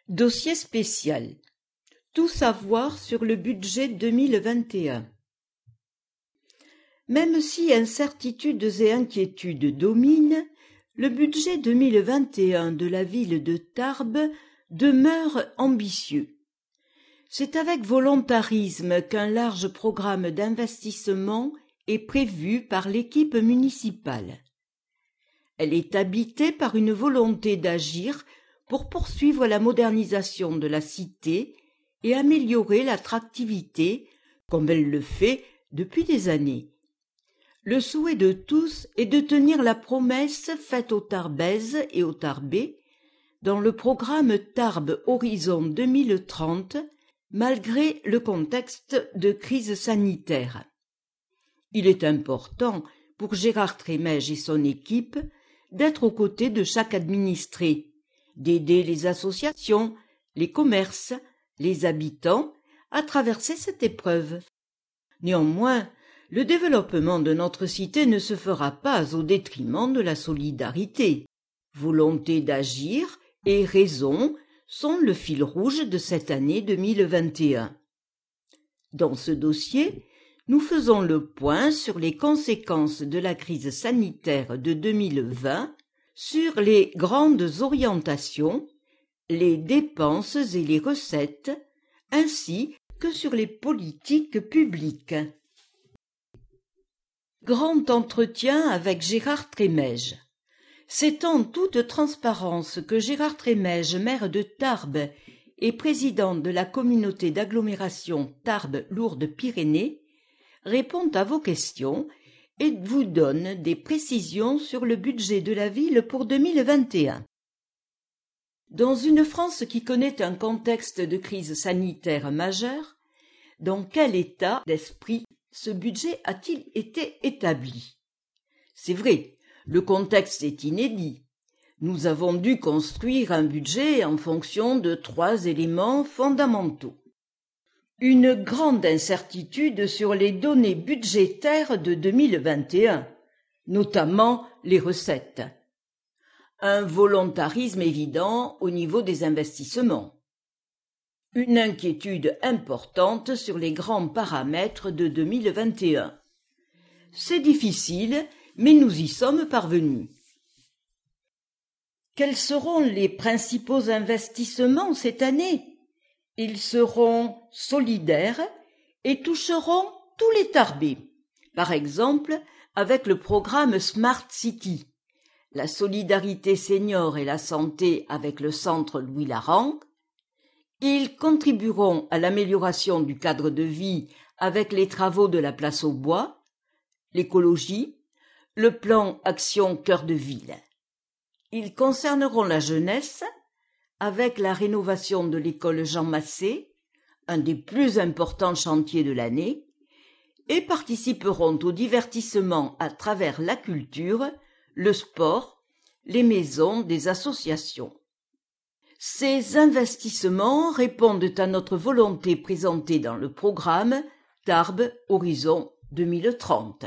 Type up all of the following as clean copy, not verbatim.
Dossier spécial. Tout savoir sur le budget 2021. Même si incertitudes et inquiétudes dominent, le budget 2021 de la ville de Tarbes demeure ambitieux. C'est avec volontarisme qu'un large programme d'investissement est prévu par l'équipe municipale. Elle est habitée par une volonté d'agir pour poursuivre la modernisation de la cité et améliorer l'attractivité, comme elle le fait depuis des années. Le souhait de tous est de tenir la promesse faite aux Tarbaises et aux Tarbais dans le programme Tarbes Horizon 2030, malgré le contexte de crise sanitaire. Il est important pour Gérard Trémège et son équipe d'être aux côtés de chaque administré, d'aider les associations, les commerces, les habitants à traverser cette épreuve. Néanmoins, le développement de notre cité ne se fera pas au détriment de la solidarité. Volonté d'agir et raison sont le fil rouge de cette année 2021. Dans ce dossier, nous faisons le point sur les conséquences de la crise sanitaire de 2020, sur les grandes orientations, les dépenses et les recettes, ainsi que sur les politiques publiques. Grand entretien avec Gérard Trémège. C'est en toute transparence que Gérard Trémège, maire de Tarbes et président de la communauté d'agglomération Tarbes-Lourdes-Pyrénées, répond à vos questions et vous donne des précisions sur le budget de la ville pour 2021. Dans une France qui connaît un contexte de crise sanitaire majeure, dans quel état d'esprit ce budget a-t-il été établi? C'est vrai, le contexte est inédit. Nous avons dû construire un budget en fonction de 3 éléments fondamentaux. Une grande incertitude sur les données budgétaires de 2021, notamment les recettes. Un volontarisme évident au niveau des investissements. Une inquiétude importante sur les grands paramètres de 2021. C'est difficile, mais nous y sommes parvenus. Quels seront les principaux investissements cette année? Ils seront solidaires et toucheront tous les Tarbais, par exemple avec le programme Smart City, la solidarité senior et la santé avec le centre Louis Laran. Ils contribueront à l'amélioration du cadre de vie avec les travaux de la place aux bois, l'écologie, le plan Action Cœur de Ville. Ils concerneront la jeunesse avec la rénovation de l'école Jean Massé, un des plus importants chantiers de l'année, et participeront au divertissement à travers la culture, le sport, les maisons des associations. Ces investissements répondent à notre volonté présentée dans le programme Tarbes Horizon 2030.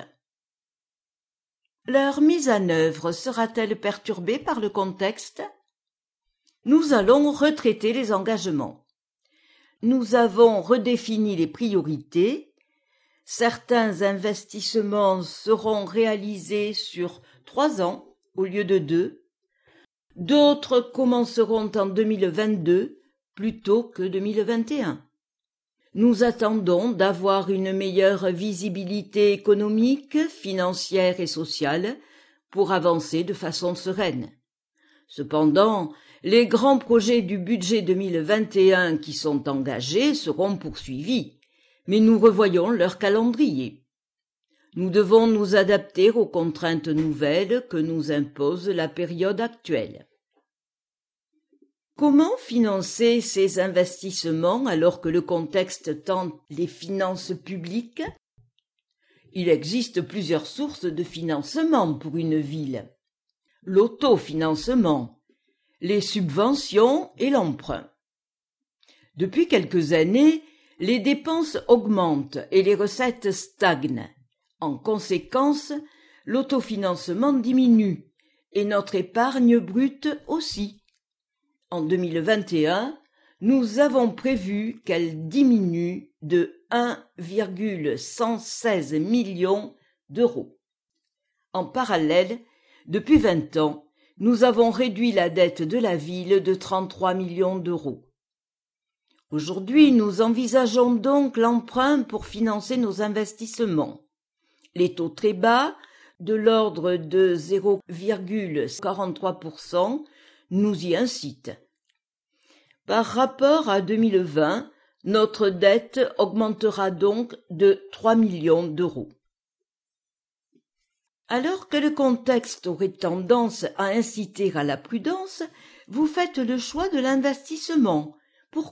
Leur mise en œuvre sera-t-elle perturbée par le contexte? Nous allons retraiter les engagements. Nous avons redéfini les priorités. Certains investissements seront réalisés sur 3 ans au lieu de 2. D'autres commenceront en 2022 plutôt que 2021. Nous attendons d'avoir une meilleure visibilité économique, financière et sociale pour avancer de façon sereine. Cependant, les grands projets du budget 2021 qui sont engagés seront poursuivis, mais nous revoyons leur calendrier. Nous devons nous adapter aux contraintes nouvelles que nous impose la période actuelle. Comment financer ces investissements alors que le contexte tend les finances publiques? Il existe plusieurs sources de financement pour une ville. L'autofinancement, les subventions et l'emprunt. Depuis quelques années, les dépenses augmentent et les recettes stagnent. En conséquence, l'autofinancement diminue et notre épargne brute aussi. En 2021, nous avons prévu qu'elle diminue de 1,116 million d'euros. En parallèle, depuis 20 ans, nous avons réduit la dette de la ville de 33 millions d'euros. Aujourd'hui, nous envisageons donc l'emprunt pour financer nos investissements. Les taux très bas, de l'ordre de 0,43%, nous y incitent. Par rapport à 2020, notre dette augmentera donc de 3 millions d'euros. Alors que le contexte aurait tendance à inciter à la prudence, vous faites le choix de l'investissement. Pourquoi ?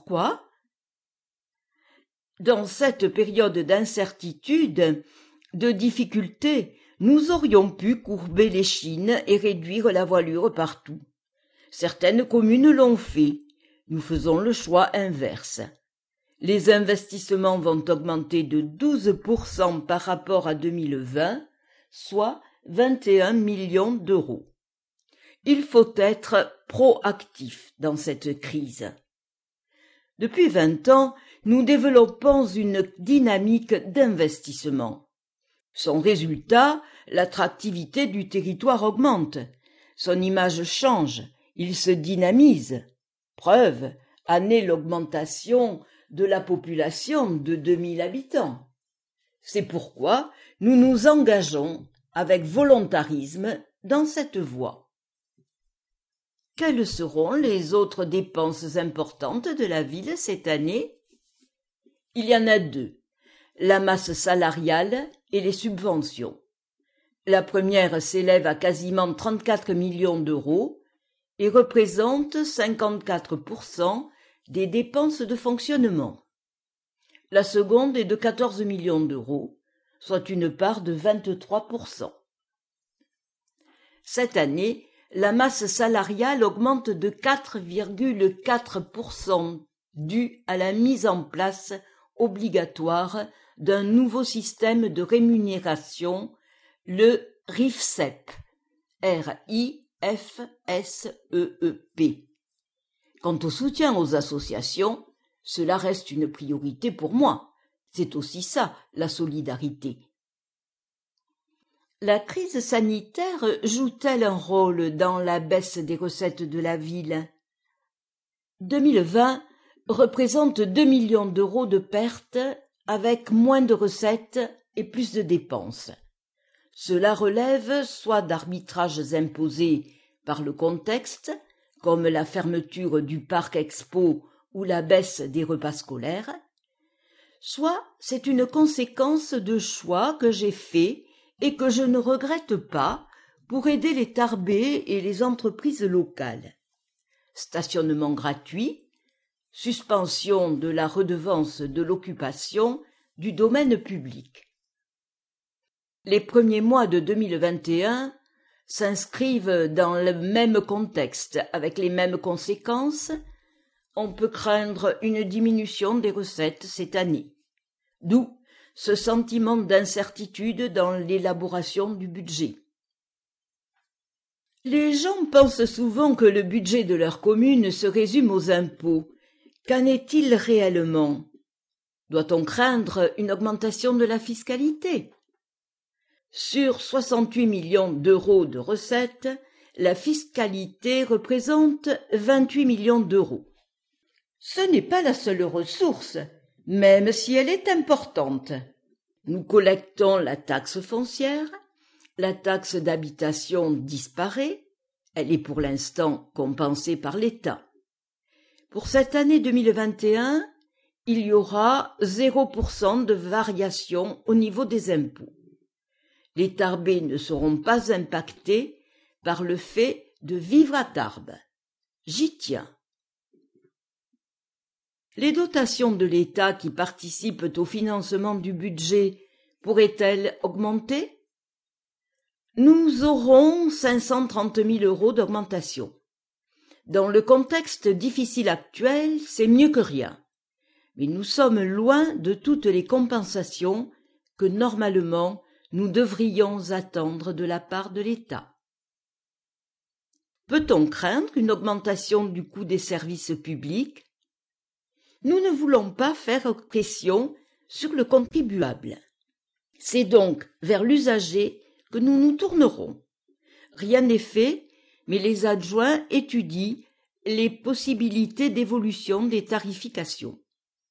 Dans cette période d'incertitude, de difficulté, nous aurions pu courber l'échine et réduire la voilure partout. Certaines communes l'ont fait. Nous faisons le choix inverse. Les investissements vont augmenter de 12% par rapport à 2020, soit 21 millions d'euros. Il faut être proactif dans cette crise. Depuis 20 ans, nous développons une dynamique d'investissement. Son résultat, l'attractivité du territoire augmente. Son image change, il se dynamise. Preuve, en est l'augmentation de la population de 2000 habitants. C'est pourquoi nous nous engageons avec volontarisme dans cette voie. Quelles seront les autres dépenses importantes de la ville cette année ? Il y en a deux, la masse salariale et les subventions. La première s'élève à quasiment 34 millions d'euros et représente 54% des dépenses de fonctionnement. La seconde est de 14 millions d'euros, soit une part de 23%. Cette année, la masse salariale augmente de 4,4% due à la mise en place obligatoire d'un nouveau système de rémunération, le RIFSEP, R-I-F-S-E-E-P. Quant au soutien aux associations, cela reste une priorité pour moi. C'est aussi ça, la solidarité. La crise sanitaire joue-t-elle un rôle dans la baisse des recettes de la ville ? 2020 représente 2 millions d'euros de pertes avec moins de recettes et plus de dépenses. Cela relève soit d'arbitrages imposés par le contexte, comme la fermeture du parc expo ou la baisse des repas scolaires, soit c'est une conséquence de choix que j'ai faits et que je ne regrette pas pour aider les Tarbais et les entreprises locales. Stationnement gratuit, suspension de la redevance de l'occupation du domaine public. Les premiers mois de 2021 s'inscrivent dans le même contexte, avec les mêmes conséquences. On peut craindre une diminution des recettes cette année. D'où ce sentiment d'incertitude dans l'élaboration du budget. Les gens pensent souvent que le budget de leur commune se résume aux impôts. Qu'en est-il réellement ? Doit-on craindre une augmentation de la fiscalité ? Sur 68 millions d'euros de recettes, la fiscalité représente 28 millions d'euros. Ce n'est pas la seule ressource, même si elle est importante. Nous collectons la taxe foncière, la taxe d'habitation disparaît, elle est pour l'instant compensée par l'État. Pour cette année 2021, il y aura 0% de variation au niveau des impôts. Les Tarbais ne seront pas impactés par le fait de vivre à Tarbes. J'y tiens. Les dotations de l'État qui participent au financement du budget pourraient-elles augmenter ? Nous aurons 530 000 euros d'augmentation. Dans le contexte difficile actuel, c'est mieux que rien. Mais nous sommes loin de toutes les compensations que normalement nous devrions attendre de la part de l'État. Peut-on craindre une augmentation du coût des services publics ? Nous ne voulons pas faire pression sur le contribuable. C'est donc vers l'usager que nous nous tournerons. Rien n'est fait, mais les adjoints étudient les possibilités d'évolution des tarifications.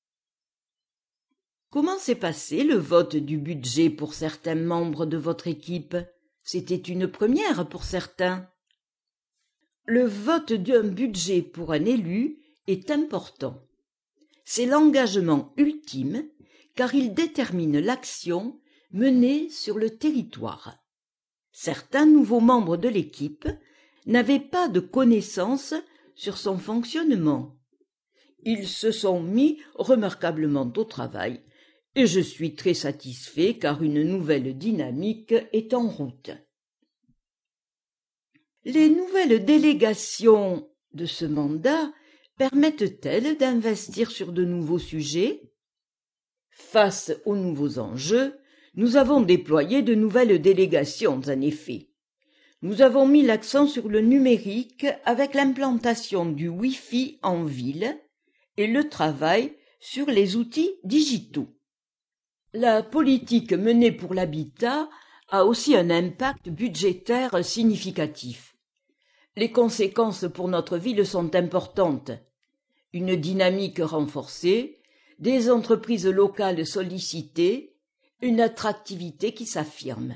Comment s'est passé le vote du budget pour certains membres de votre équipe? C'était une première pour certains. Le vote d'un budget pour un élu est important. C'est l'engagement ultime, car il détermine l'action menée sur le territoire. Certains nouveaux membres de l'équipe n'avaient pas de connaissances sur son fonctionnement. Ils se sont mis remarquablement au travail, et je suis très satisfait car une nouvelle dynamique est en route. Les nouvelles délégations de ce mandat permettent-elles d'investir sur de nouveaux sujets? Face aux nouveaux enjeux, nous avons déployé de nouvelles délégations, en effet. Nous avons mis l'accent sur le numérique avec l'implantation du Wi-Fi en ville et le travail sur les outils digitaux. La politique menée pour l'habitat a aussi un impact budgétaire significatif. Les conséquences pour notre ville sont importantes. Une dynamique renforcée, des entreprises locales sollicitées, une attractivité qui s'affirme.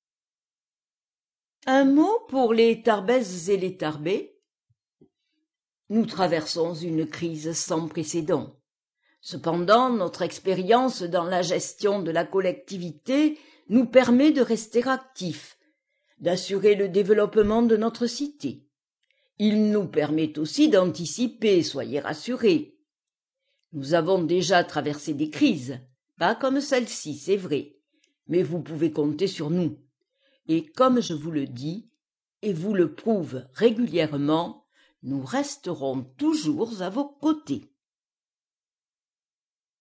Un mot pour les Tarbaises et les Tarbais. Nous traversons une crise sans précédent. Cependant, notre expérience dans la gestion de la collectivité nous permet de rester actifs, d'assurer le développement de notre cité. Il nous permet aussi d'anticiper, soyez rassurés. Nous avons déjà traversé des crises, pas comme celle-ci, c'est vrai, mais vous pouvez compter sur nous. Et comme je vous le dis, et vous le prouve régulièrement, nous resterons toujours à vos côtés.